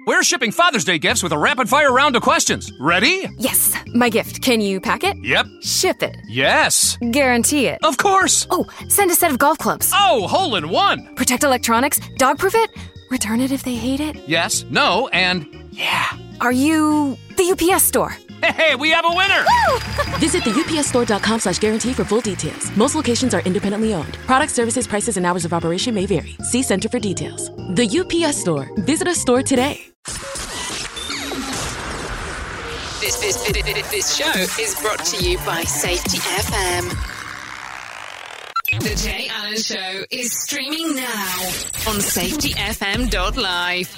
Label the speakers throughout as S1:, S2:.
S1: We're shipping Father's Day gifts with a rapid-fire round of questions. Ready?
S2: Yes. My gift. Can you pack it?
S1: Yep.
S2: Ship it.
S1: Yes.
S2: Guarantee it.
S1: Of course.
S2: Oh, send a set of golf clubs.
S1: Oh, hole-in-one.
S2: Protect electronics. Dog-proof it. Return it if they hate it.
S1: Yes, no, and yeah.
S2: Are you the UPS store?
S1: Hey, we have a winner!
S3: Visit the upsstore.com/guarantee for full details. Most locations are independently owned. Product services, prices, and hours of operation may vary. See Center for details. The UPS Store. Visit a store today.
S4: This show is brought to you by Safety FM. The Jay Allen Show is streaming now on safetyfm.live.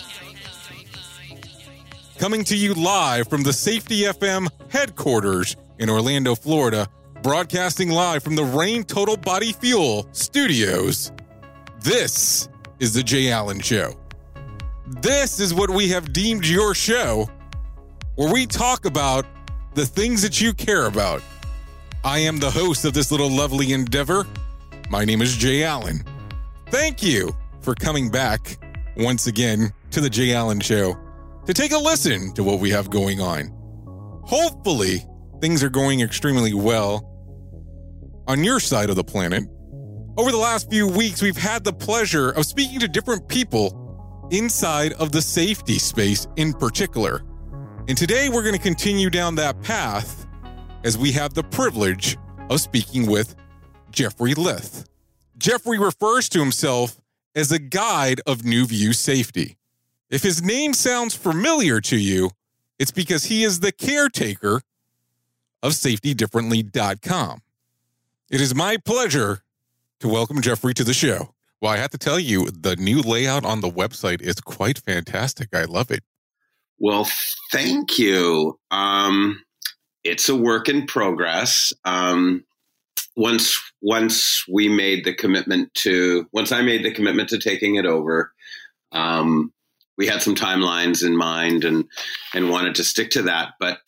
S5: Coming to you live from the Safety FM headquarters in Orlando, Florida, broadcasting live from the Rain Total Body Fuel studios. This is the Jay Allen Show. This is what we have deemed your show, where we talk about the things that you care about. I am the host of this little lovely endeavor. My name is Jay Allen. Thank you for coming back once again to the Jay Allen Show to take a listen to what we have going on. Hopefully, things are going extremely well on your side of the planet. Over the last few weeks, we've had the pleasure of speaking to different people inside of the safety space in particular. And today we're going to continue down that path as we have the privilege of speaking with Jeffrey Lith. Jeffrey refers to himself as a guide of New View Safety. If his name sounds familiar to you, it's because he is the caretaker of SafetyDifferently.com. It is my pleasure to welcome Jeffrey to the show. Well, I have to tell you, the new layout on the website is quite fantastic. I love it.
S6: Well, thank you. It's a work in progress. Once I made the commitment to taking it over, we had some timelines in mind and wanted to stick to that. But,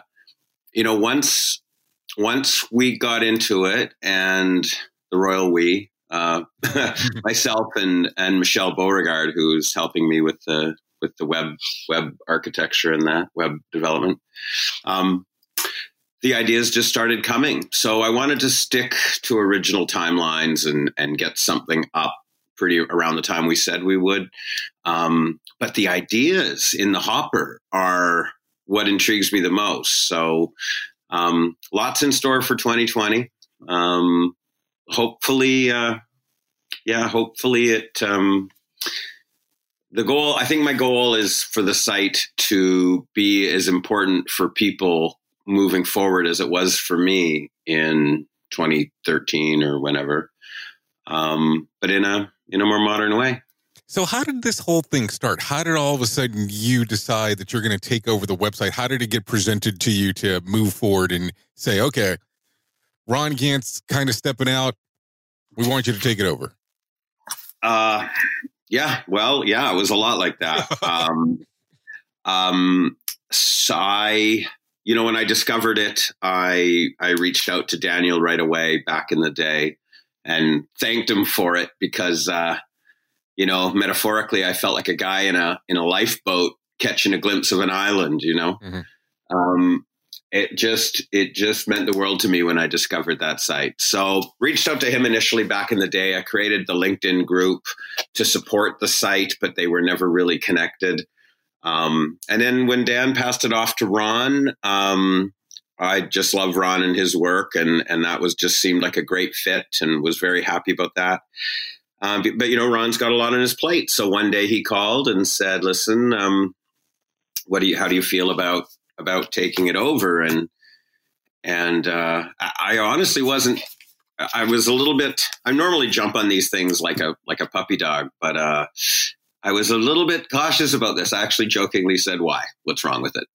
S6: once we got into it, and the royal we, myself and Michelle Beauregard, who's helping me with the web architecture and that web development, the ideas just started coming. So I wanted to stick to original timelines and get something up pretty around the time we said we would. But the ideas in the hopper are what intrigues me the most. So lots in store for 2020. Hopefully it, I think my goal is for the site to be as important for people moving forward as it was for me in 2013 or whenever, but in a more modern way.
S5: So how did this whole thing start? How did all of a sudden you decide that you're going to take over the website? How did it get presented to you to move forward and say, okay, Ron Gant's kind of stepping out. We want you to take it over.
S6: It was a lot like that. So when I discovered it, I reached out to Daniel right away back in the day and thanked him for it because, metaphorically, I felt like a guy in a lifeboat catching a glimpse of an island, Mm-hmm. It just meant the world to me when I discovered that site. So reached out to him initially back in the day. I created the LinkedIn group to support the site, but they were never really connected. And then when Dan passed it off to Ron, I just love Ron and his work. And that just seemed like a great fit and was very happy about that. But Ron's got a lot on his plate. So one day he called and said, listen, how do you feel about taking it over? And I honestly wasn't, I was a little bit, I normally jump on these things like a puppy dog, but I was a little bit cautious about this. I actually jokingly said, why? What's wrong with it?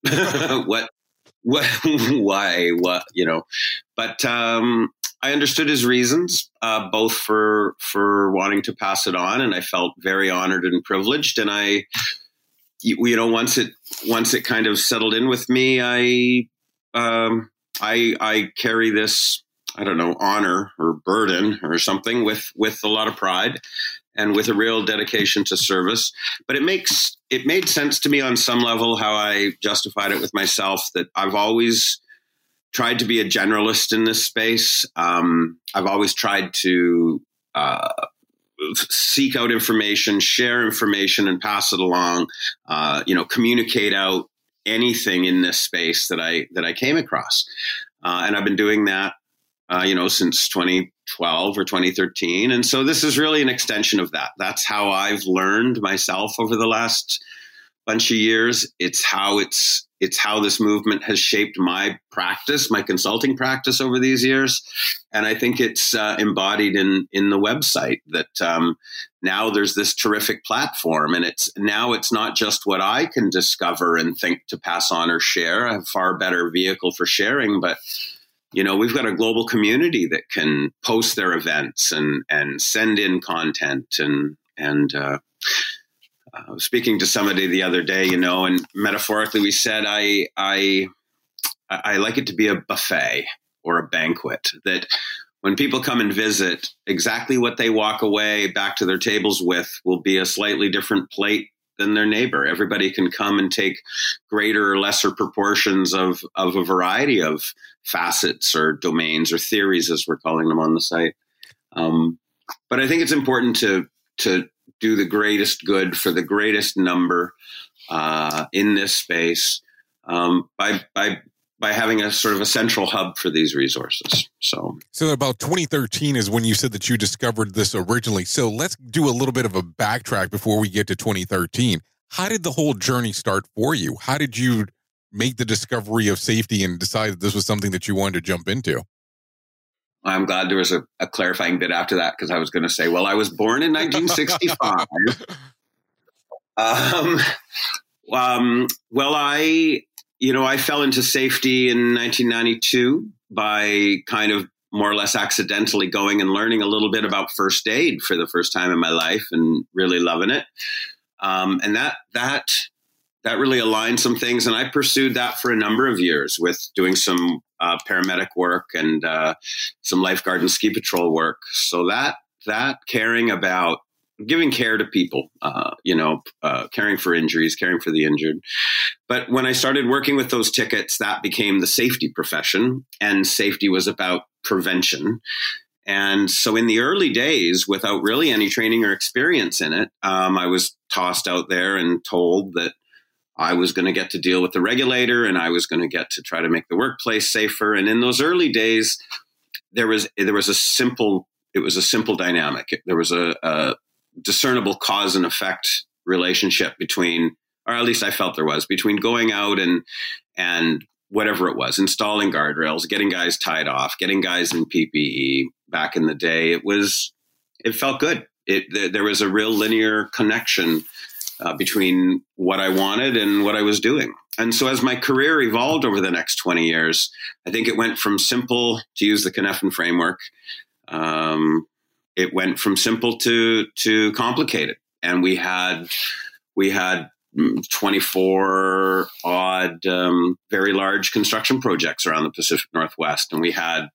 S6: Why, but I understood his reasons, both for wanting to pass it on. And I felt very honored and privileged. And once it kind of settled in with me, I carry this, I don't know, honor or burden or something with a lot of pride. and with a real dedication to service. But it made sense to me on some level how I justified it with myself, that I've always tried to be a generalist in this space. I've always tried to seek out information, share information, and pass it along. Communicate out anything in this space that I came across, and I've been doing that, since 2012 or 2013. And so this is really an extension of that. That's how I've learned myself over the last bunch of years. It's how this movement has shaped my practice, my consulting practice over these years. And I think it's embodied in the website that now there's this terrific platform, and it's not just what I can discover and think to pass on or share, a far better vehicle for sharing, but we've got a global community that can post their events and send in content. And I was speaking to somebody the other day, and metaphorically we said, I like it to be a buffet or a banquet, that when people come and visit, exactly what they walk away back to their tables with will be a slightly different plate than their neighbor. Everybody can come and take greater or lesser proportions of a variety of facets or domains or theories, as we're calling them on the site. But I think it's important to do the greatest good for the greatest number in this space by having a sort of a central hub for these resources. So
S5: about 2013 is when you said that you discovered this originally. So let's do a little bit of a backtrack before we get to 2013. How did the whole journey start for you? How did you make the discovery of safety and decide that this was something that you wanted to jump into?
S6: I'm glad there was a clarifying bit after that, because I was going to say, well, I was born in 1965. I fell into safety in 1992 by kind of more or less accidentally going and learning a little bit about first aid for the first time in my life and really loving it. And that really aligned some things. And I pursued that for a number of years with doing some paramedic work and some lifeguard and ski patrol work. So that caring about giving care to people, caring for injuries, caring for the injured. But when I started working with those tickets, that became the safety profession, and safety was about prevention. And so in the early days, without really any training or experience in it, I was tossed out there and told that I was going to get to deal with the regulator, and I was going to get to try to make the workplace safer. And in those early days, it was a simple dynamic. There was a discernible cause and effect relationship between, or at least I felt there was, between going out and whatever it was, installing guardrails, getting guys tied off, getting guys in PPE. Back in the day, it felt good. There was a real linear connection between what I wanted and what I was doing. And so as my career evolved over the next 20 years, I think it went from simple, to use the Cynefin framework, it went from simple to complicated. And we had 24 odd, very large construction projects around the Pacific Northwest. And we had,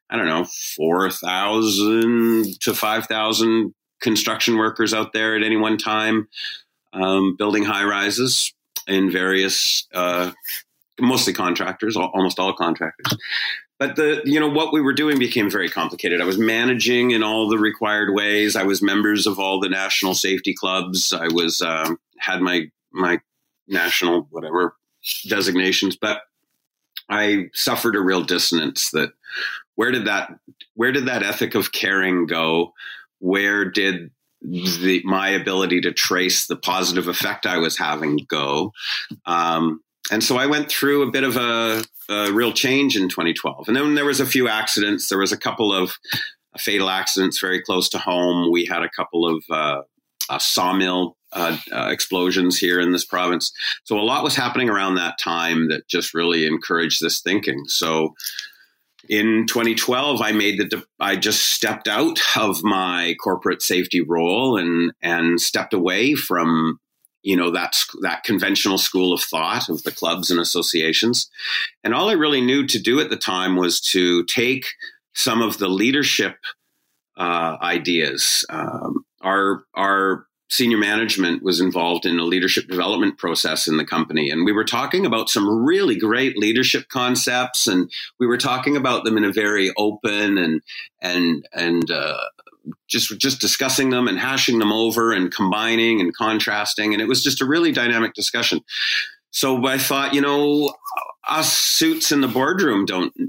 S6: 4,000 to 5,000 construction workers out there at any one time, building high rises in various, mostly contractors, almost all contractors. But what we were doing became very complicated. I was managing in all the required ways. I was members of all the national safety clubs. I was had my national whatever designations, but I suffered a real dissonance. That where did that ethic of caring go? Where did my ability to trace the positive effect I was having go? And so I went through a bit of a real change in 2012. And then there was a few accidents. There was a couple of fatal accidents very close to home. We had a couple of sawmill explosions here in this province. So a lot was happening around that time that just really encouraged this thinking. So in 2012, I just stepped out of my corporate safety role and stepped away from that conventional school of thought of the clubs and associations. And all I really knew to do at the time was to take some of the leadership ideas our senior management was involved in a leadership development process in the company. And we were talking about some really great leadership concepts, and we were talking about them in a very open and just discussing them and hashing them over and combining and contrasting. And it was just a really dynamic discussion. So I thought, us suits in the boardroom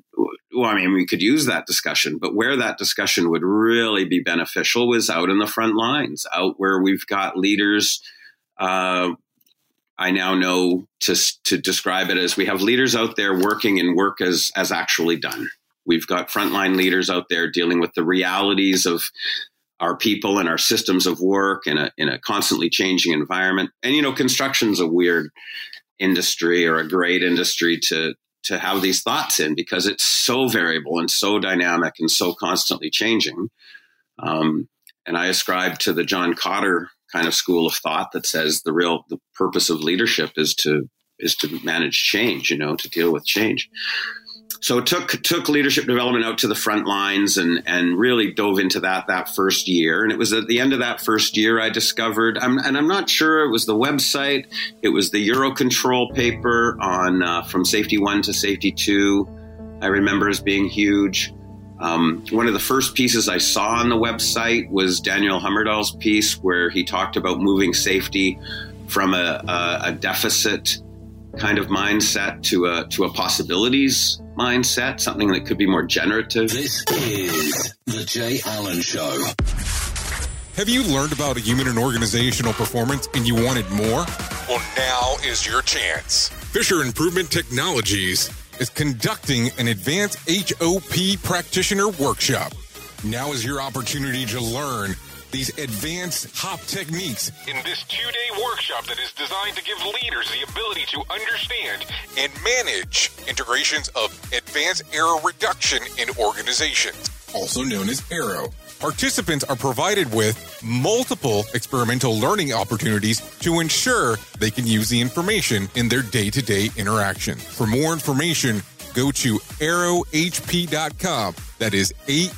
S6: we could use that discussion, but where that discussion would really be beneficial was out in the front lines, out where we've got leaders. I now know to describe it as we have leaders out there working in work as actually done. We've got frontline leaders out there dealing with the realities of our people and our systems of work in a constantly changing environment. And, construction's a weird industry, or a great industry to have these thoughts in, because it's so variable and so dynamic and so constantly changing. And I ascribe to the John Kotter kind of school of thought that says the purpose of leadership is to manage change, to deal with change. So it took leadership development out to the front lines and really dove into that first year. And it was at the end of that first year I discovered, I'm not sure it was the website, it was the Eurocontrol paper on from Safety 1 to Safety 2. I remember as being huge. One of the first pieces I saw on the website was Daniel Hummerdahl's piece, where he talked about moving safety from a deficit kind of mindset to a possibilities mindset, something that could be more generative.
S7: This is The Jay Allen Show.
S5: Have you learned about human and organizational performance and you wanted more? Well, now is your chance. Fisher Improvement Technologies is conducting an advanced HOP practitioner workshop. Now is your opportunity to learn these advanced HOP techniques in this 2-day workshop that is designed to give leaders the ability to understand and manage integrations of advanced error reduction in organizations, also known as AERO. Participants are provided with multiple experimental learning opportunities to ensure they can use the information in their day-to-day interaction. For more information, go to aerohp.com. That is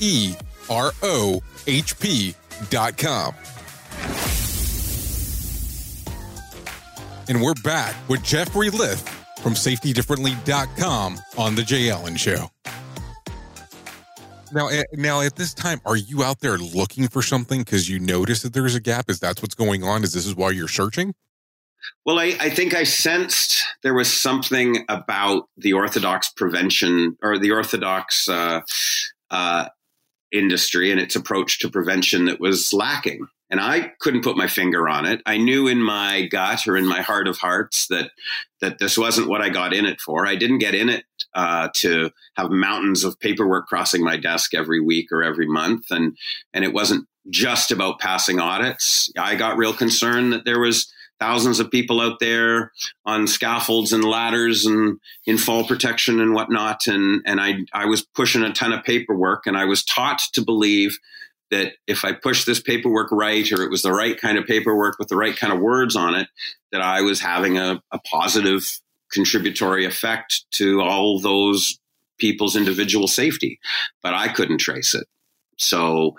S5: AEROHP.com. And we're back with Jeffrey Lyth from SafetyDifferently.com on The Jay Allen Show. Now, at this time, are you out there looking for something because you notice that there's a gap? Is that what's going on? Is this why you're searching?
S6: Well, I think I sensed there was something about the orthodox prevention or the orthodox industry and its approach to prevention that was lacking. And I couldn't put my finger on it. I knew in my gut or in my heart of hearts that this wasn't what I got in it for. I didn't get in it to have mountains of paperwork crossing my desk every week or every month. And it wasn't just about passing audits. I got real concerned that there was thousands of people out there on scaffolds and ladders and in fall protection and whatnot. And I was pushing a ton of paperwork, and I was taught to believe that if I pushed this paperwork right, or it was the right kind of paperwork with the right kind of words on it, that I was having a positive contributory effect to all those people's individual safety. But I couldn't trace it. So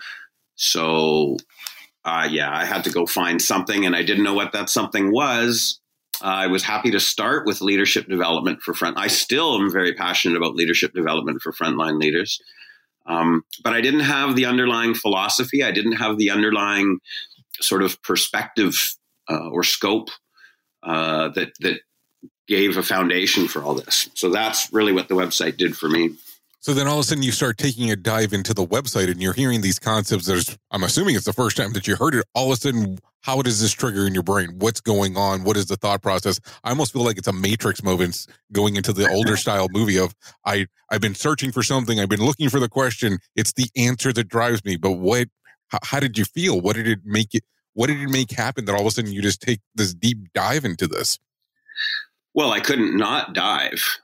S6: I had to go find something, and I didn't know what that something was. I was happy to start with leadership development for I still am very passionate about leadership development for frontline leaders. But I didn't have the underlying philosophy. I didn't have the underlying sort of perspective or scope that gave a foundation for all this. So that's really what the website did for me.
S5: So then all of a sudden you start taking a dive into the website and you're hearing these concepts. I'm assuming it's the first time that you heard it. All of a sudden, how does this trigger in your brain? What's going on? What is the thought process? I almost feel like it's a Matrix moment going into the older style movie of I've been searching for something. I've been looking for the question. It's the answer that drives me. But how did you feel? What did it make happen that all of a sudden you just take this deep dive into this?
S6: Well, I couldn't not dive.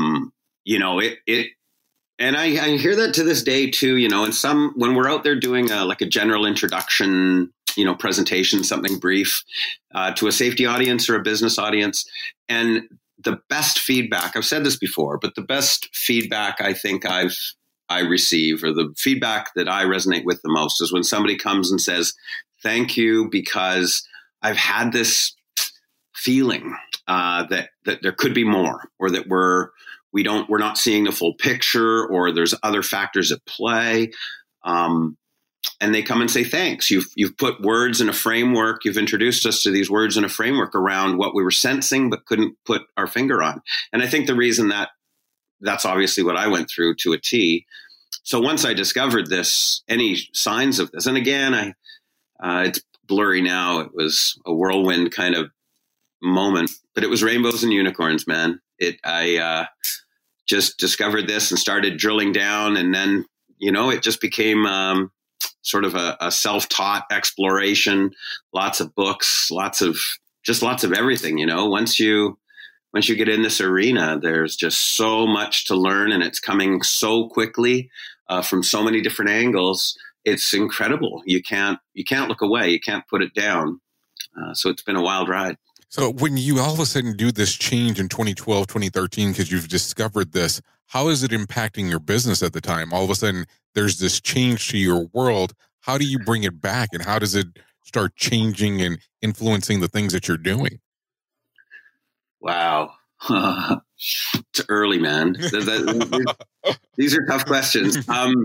S6: And I hear that to this day too, and when we're out there doing a general introduction, presentation, something brief to a safety audience or a business audience. And the best feedback, I've said this before, but the best feedback I think I receive, or the feedback that I resonate with the most, is when somebody comes and says, Thank you, because I've had this feeling that there could be more, or that we're not seeing the full picture, or there's other factors at play. And they come and say, thanks. You've put words in a framework. You've introduced us to these words in a framework around what we were sensing, but couldn't put our finger on. And I think the reason that's obviously what I went through to a T. So once I discovered this, any signs of this, and again, it's blurry now. It was a whirlwind kind of moment, but it was rainbows and unicorns, man. I just discovered this and started drilling down, and then, it just became sort of a self-taught exploration, lots of books, lots of everything. Once you get in this arena, there's just so much to learn, and it's coming so quickly from so many different angles. It's incredible. You can't look away. You can't put it down. So it's been a wild ride.
S5: So when you all of a sudden do this change in 2012, 2013, because you've discovered this, how is it impacting your business at the time? All of a sudden, there's this change to your world. How do you bring it back, and how does it start changing and influencing the things that you're doing?
S6: Wow. It's early, man. These are tough questions. And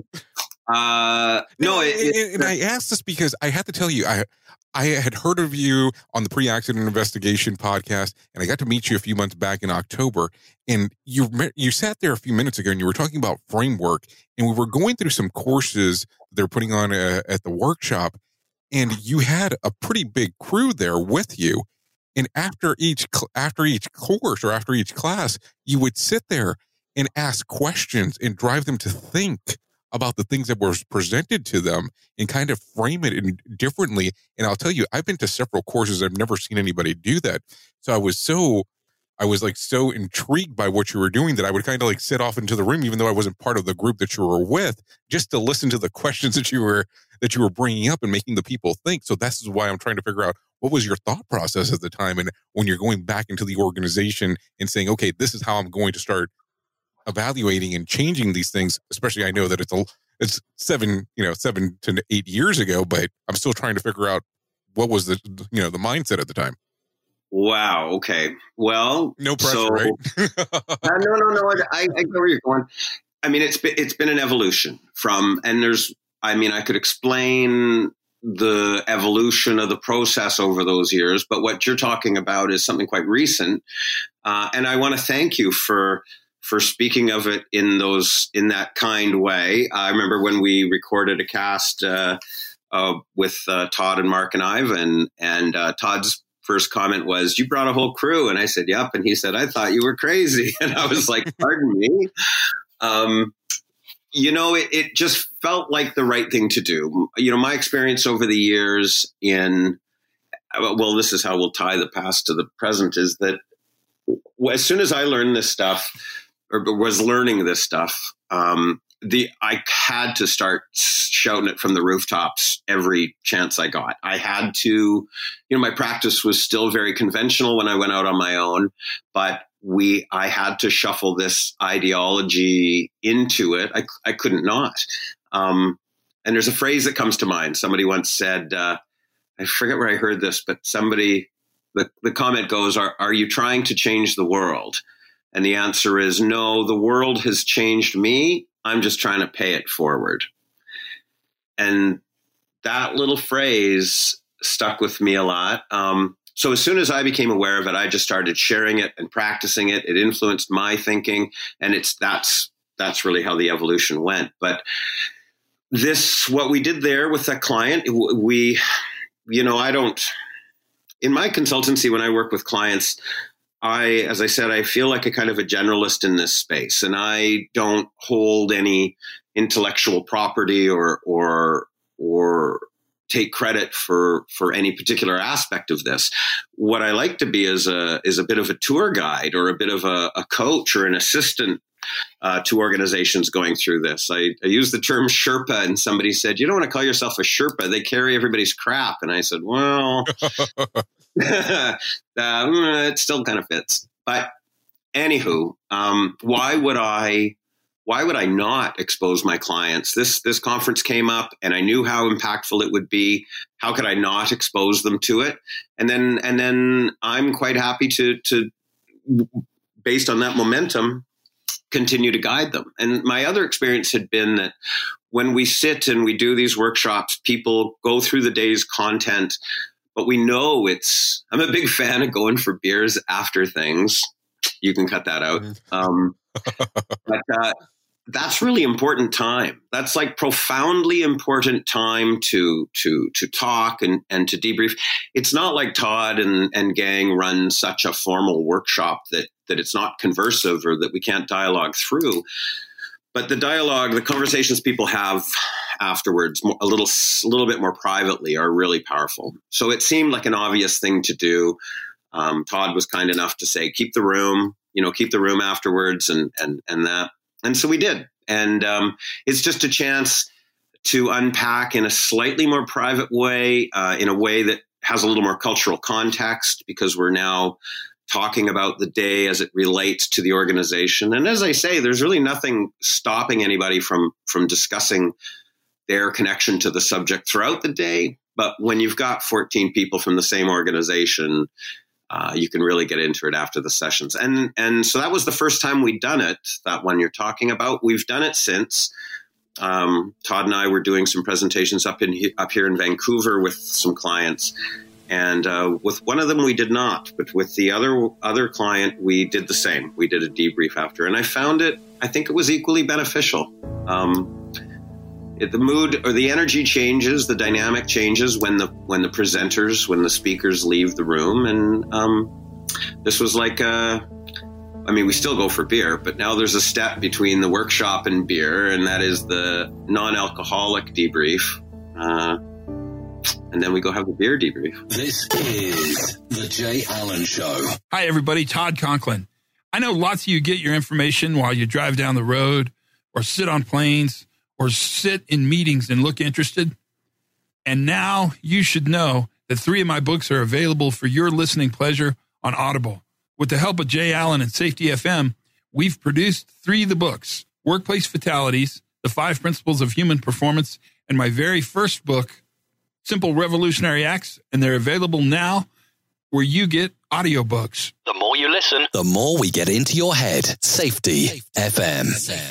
S5: I asked this because I have to tell you, I had heard of you on the Pre-Accident Investigation podcast, and I got to meet you a few months back in October, and you sat there a few minutes ago, and you were talking about framework, and we were going through some courses they're putting on at the workshop, and you had a pretty big crew there with you, and after each course or after each class, you would sit there and ask questions and drive them to think about the things that were presented to them and kind of frame it differently. And I'll tell you, I've been to several courses. I've never seen anybody do that. So I was so intrigued by what you were doing that I would kind of like sit off into the room, even though I wasn't part of the group that you were with, just to listen to the questions that you were bringing up and making the people think. So this is why I'm trying to figure out, what was your thought process at the time? And when you're going back into the organization and saying, okay, this is how I'm going to start evaluating and changing these things, especially I know that it's 7 to 8 years ago, but I'm still trying to figure out what was the mindset at the time.
S6: Wow. Okay. Well,
S5: no pressure, right?
S6: No. I get where you're going. I mean, it's been an evolution I could explain the evolution of the process over those years, but what you're talking about is something quite recent. And I want to thank you for speaking of it in that kind way. I remember when we recorded a cast with Todd and Mark and Ivan, and Todd's first comment was, "You brought a whole crew." And I said, "Yep." And he said, "I thought you were crazy." And I was like, "Pardon me." It just felt like the right thing to do. My experience over the years this is how we'll tie the past to the present, is that as soon as I learned this stuff, or was learning this stuff, I had to start shouting it from the rooftops every chance I got. I had to, my practice was still very conventional when I went out on my own, but I had to shuffle this ideology into it. I couldn't not. And there's a phrase that comes to mind. Somebody once said, I forget where I heard this, but the comment goes, are you trying to change the world? And the answer is no, the world has changed me. I'm just trying to pay it forward. And that little phrase stuck with me a lot. So as soon as I became aware of it, I just started sharing it and practicing it. It influenced my thinking. And that's really how the evolution went. But what we did there with that client, in my consultancy, when I work with clients, as I said, I feel like a kind of a generalist in this space, and I don't hold any intellectual property or take credit for any particular aspect of this. What I like to be is a bit of a tour guide, or a bit of a coach or an assistant to organizations going through this. I use the term Sherpa, and somebody said, "You don't want to call yourself a Sherpa. They carry everybody's crap." And I said, well, it still kind of fits. But anywho, why would I why would I not expose my clients? This conference came up and I knew how impactful it would be. How could I not expose them to it? And then I'm quite happy to based on that momentum, continue to guide them. And my other experience had been that when we sit and we do these workshops, people go through the day's content, but we know I'm a big fan of going for beers after things. You can cut that out. But that's really important time. That's like profoundly important time to talk and to debrief. It's not like Todd and gang run such a formal workshop that it's not conversive or that we can't dialogue through. But the dialogue, the conversations people have afterwards, a little bit more privately, are really powerful. So it seemed like an obvious thing to do. Todd was kind enough to say, keep the room afterwards and that. And so we did. And it's just a chance to unpack in a slightly more private way, in a way that has a little more cultural context, because we're now talking about the day as it relates to the organization. And as I say, there's really nothing stopping anybody from discussing their connection to the subject throughout the day. But when you've got 14 people from the same organization, you can really get into it after the sessions. And so that was the first time we'd done it, that one you're talking about. We've done it since. Todd and I were doing some presentations up here in Vancouver with some clients. And with one of them, we did not. But with the other client, we did the same. We did a debrief after. And I think it was equally beneficial. The mood or the energy changes, the dynamic changes when the speakers leave the room. And this was like we still go for beer, but now there's a step between the workshop and beer, and that is the non-alcoholic debrief. And then we go have the beer debrief.
S7: This is the Jay Allen Show.
S8: Hi, everybody. Todd Conklin. I know lots of you get your information while you drive down the road or sit on planes or sit in meetings and look interested. And now you should know that 3 of my books are available for your listening pleasure on Audible. With the help of Jay Allen and Safety FM, we've produced 3 of the books: Workplace Fatalities, The 5 Principles of Human Performance, and my very first book, Simple Revolutionary Acts, and they're available now where you get audiobooks.
S7: The more you listen, the more we get into your head. Safety FM.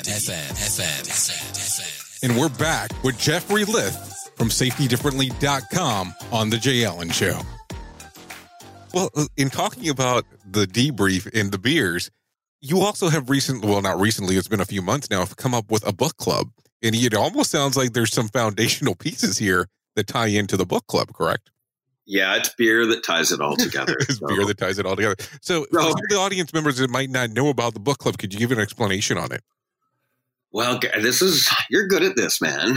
S5: And we're back with Jeffrey Lyth from SafetyDifferently.com on The Jay Allen Show. Well, in talking about the debrief and the beers, you also have not recently, it's been a few months now, have come up with a book club. And it almost sounds like there's some foundational pieces here that tie into the book club, correct?
S6: Yeah, it's beer that ties it all together.
S5: Beer that ties it all together. So for some of the audience members that might not know about the book club, could you give an explanation on it?
S6: Well, you're good at this, man.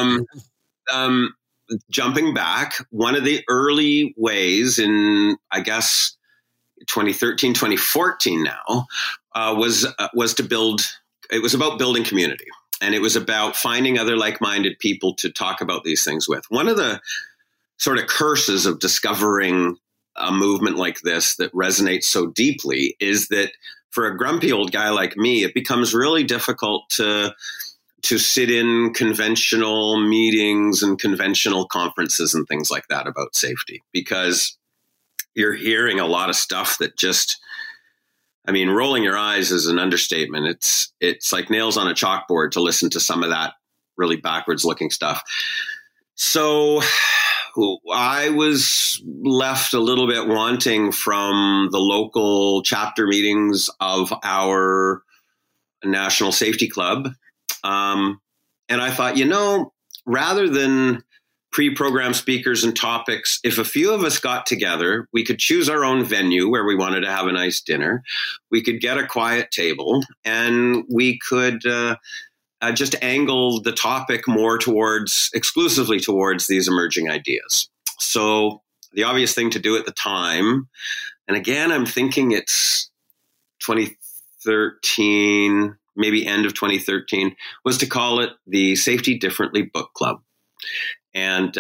S6: Jumping back, one of the early ways in, I guess, 2013, 2014 now, was to build, it was about building community. And it was about finding other like-minded people to talk about these things with. One of the sort of curses of discovering a movement like this that resonates so deeply is that for a grumpy old guy like me, it becomes really difficult to sit in conventional meetings and conventional conferences and things like that about safety, because you're hearing a lot of stuff that just, rolling your eyes is an understatement. It's like nails on a chalkboard to listen to some of that really backwards looking stuff. So I was left a little bit wanting from the local chapter meetings of our National Safety Club. And I thought, rather than pre-programmed speakers and topics, if a few of us got together, we could choose our own venue where we wanted to have a nice dinner. We could get a quiet table, and we could just angle the topic more exclusively towards these emerging ideas. So the obvious thing to do at the time, and again, I'm thinking it's 2013, maybe end of 2013, was to call it the Safety Differently Book Club. And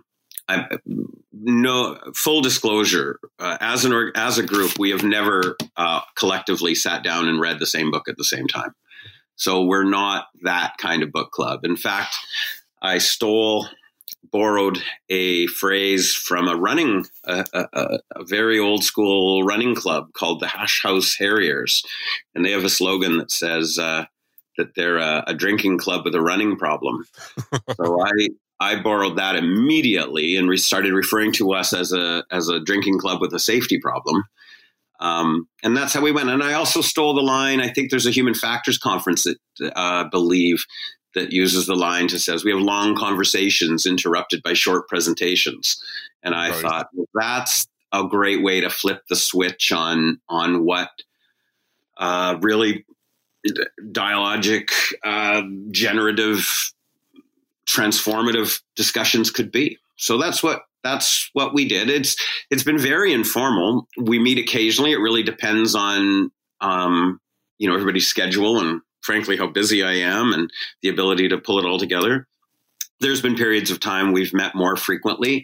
S6: full disclosure, as a group, we have never collectively sat down and read the same book at the same time. So we're not that kind of book club. In fact, I borrowed a phrase from a very old school running club called the Hash House Harriers. And they have a slogan that says that they're a drinking club with a running problem. So I borrowed that immediately and started referring to us as a drinking club with a safety problem. And that's how we went. And I also stole the line. I think there's a human factors conference that I believe that uses the line that says we have long conversations interrupted by short presentations. And I thought, well, that's a great way to flip the switch on what really dialogic, generative, transformative discussions could be. So that's what we did. It's been very informal. We meet occasionally. It really depends on everybody's schedule and frankly how busy I am and the ability to pull it all together. There's been periods of time we've met more frequently.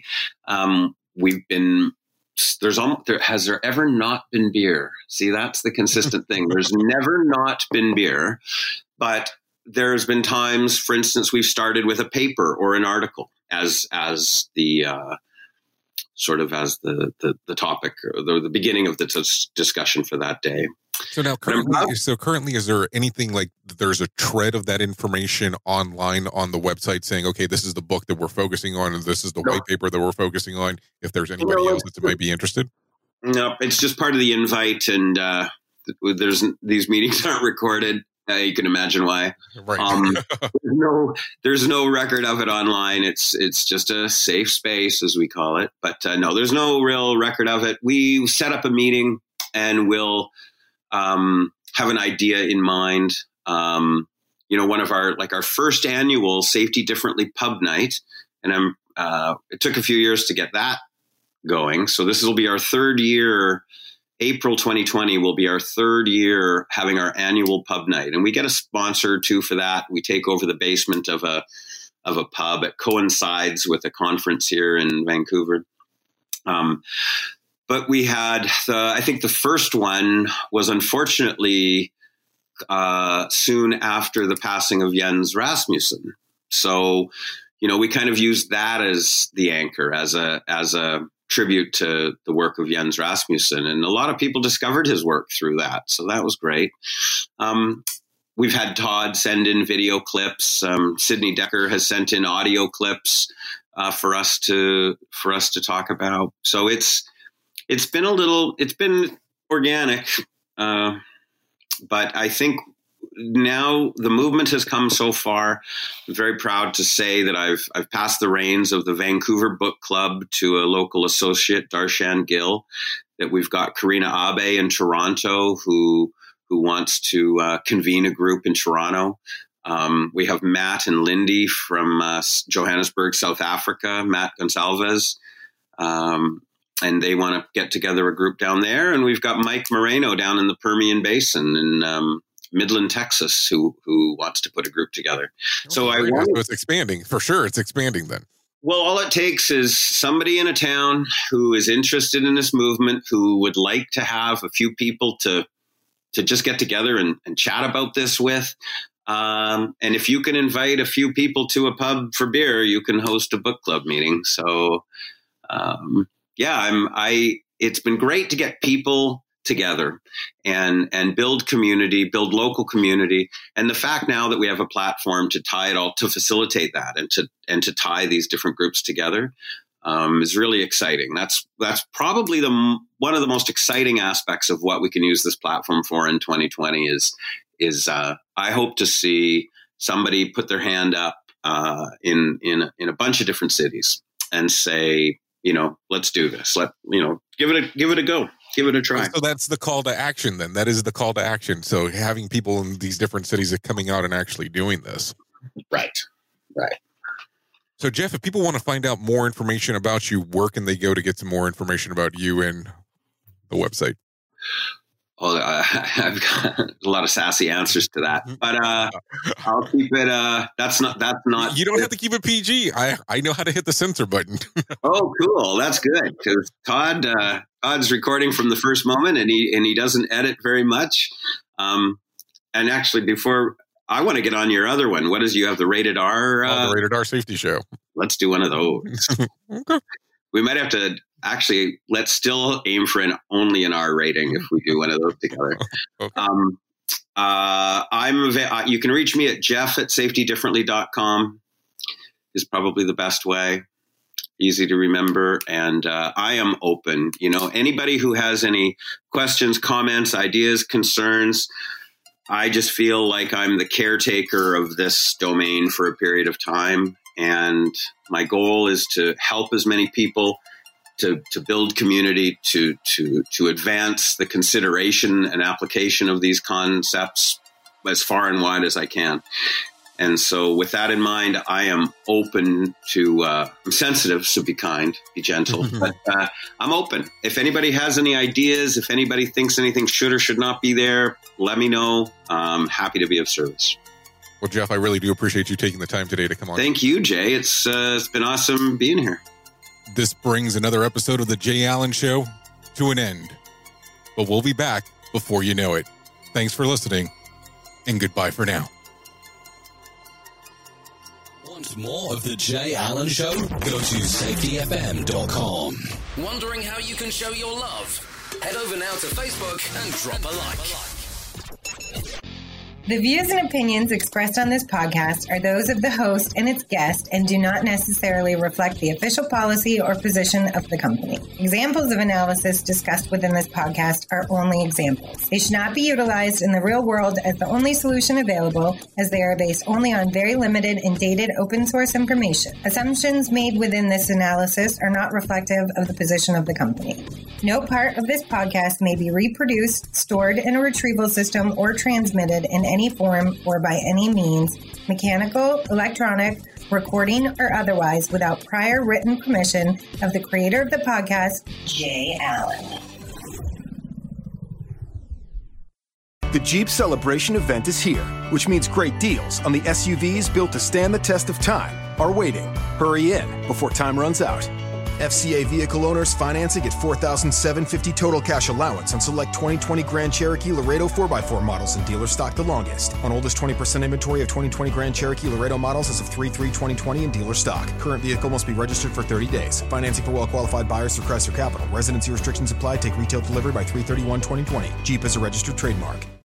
S6: Has there ever not been beer? See, that's the consistent thing. There's never not been beer, but there's been times, for instance, we've started with a paper or an article as the topic or the beginning of the discussion for that day.
S5: So now currently, is there anything like there's a thread of that information online on the website saying, okay, this is the book that we're focusing on and this is the white paper that we're focusing on, if there's anybody else that might be interested? No,
S6: it's just part of the invite, and these meetings aren't recorded. You can imagine why.
S5: Right.
S6: There's no record of it online. It's just a safe space, as we call it. But no, there's no real record of it. We set up a meeting and we'll have an idea in mind. One of our first annual Safety Differently pub night, and it took a few years to get that going. So this will be our third year. April 2020 will be our third year having our annual pub night, and we get a sponsor too for that. We take over the basement of a pub. It coincides with a conference here in Vancouver. But we had I think the first one was unfortunately soon after the passing of Jens Rasmussen. So, we kind of used that as the anchor, as a tribute to the work of Jens Rasmussen. And a lot of people discovered his work through that. So that was great. We've had Todd send in video clips. Sydney Decker has sent in audio clips for us to talk about. So it's been organic, but I think now the movement has come so far. I'm very proud to say that I've passed the reins of the Vancouver Book Club to a local associate, Darshan Gill, that we've got Karina Abe in Toronto who wants to convene a group in Toronto. We have Matt and Lindy from Johannesburg, South Africa, Matt Gonsalves, and they want to get together a group down there. And we've got Mike Moreno down in the Permian Basin in Midland, Texas, who wants to put a group together. So
S5: it's expanding for sure. It's expanding then.
S6: Well, all it takes is somebody in a town who is interested in this movement, who would like to have a few people to just get together and chat about this with. And if you can invite a few people to a pub for beer, you can host a book club meeting. So, it's been great to get people together and build community, build local community. And the fact now that we have a platform to tie it all, to facilitate that and to tie these different groups together is really exciting. That's probably one of the most exciting aspects of what we can use this platform for in 2020 is I hope to see somebody put their hand up in a bunch of different cities and say, let's do this. Give it a go. Give it a try.
S5: So that's the call to action then. That is the call to action. So having people in these different cities are coming out and actually doing this.
S6: Right.
S5: So Jeff, if people want to find out more information about you, where can they go to get some more information about you and the website?
S6: Well, I've got a lot of sassy answers to that, but I'll keep it. That's not. You
S5: don't have to keep it PG. I know how to hit the censor button.
S6: Oh, cool. That's good because Todd's recording from the first moment, and he doesn't edit very much. And actually, before I want to get on your other one. What is you have the Rated R?
S5: The Rated R Safety Show.
S6: Let's do one of those.
S5: Okay.
S6: We might have to actually, let's still aim for only an R rating if we do one of those together.
S5: Okay.
S6: You can reach me at jeff@safetydifferently.com is probably the best way. Easy to remember. And I am open. Anybody who has any questions, comments, ideas, concerns, I just feel like I'm the caretaker of this domain for a period of time. And my goal is to help as many people to build community, to advance the consideration and application of these concepts as far and wide as I can. And so with that in mind, I am open to, I'm sensitive, so be kind, be gentle, but I'm open. If anybody has any ideas, if anybody thinks anything should or should not be there, let me know. I'm happy to be of service.
S5: Well, Jeff, I really do appreciate you taking the time today to come on.
S6: Thank you, Jay. It's been awesome being here.
S5: This brings another episode of The Jay Allen Show to an end, but we'll be back before you know it. Thanks for listening, and goodbye for now.
S7: Want more of The Jay Allen Show? Go to safetyfm.com.
S9: Wondering how you can show your love? Head over now to Facebook and drop a like.
S10: The views and opinions expressed on this podcast are those of the host and its guest and do not necessarily reflect the official policy or position of the company. Examples of analysis discussed within this podcast are only examples. They should not be utilized in the real world as the only solution available, as they are based only on very limited and dated open source information. Assumptions made within this analysis are not reflective of the position of the company. No part of this podcast may be reproduced, stored in a retrieval system, or transmitted in any form or by any means, mechanical, electronic, recording, or otherwise, without prior written permission of the creator of the podcast, Jay Allen.
S11: The Jeep Celebration event is here, which means great deals on the SUVs built to stand the test of time are waiting. Hurry in before time runs out. FCA vehicle owners financing at $4,750 total cash allowance on select 2020 Grand Cherokee Laredo 4x4 models in dealer stock the longest. On oldest 20% inventory of 2020 Grand Cherokee Laredo models as of 3/3/2020 in dealer stock. Current vehicle must be registered for 30 days. Financing for well-qualified buyers through Chrysler Capital. Residency restrictions apply. Take retail delivery by 3/31/2020. Jeep is a registered trademark.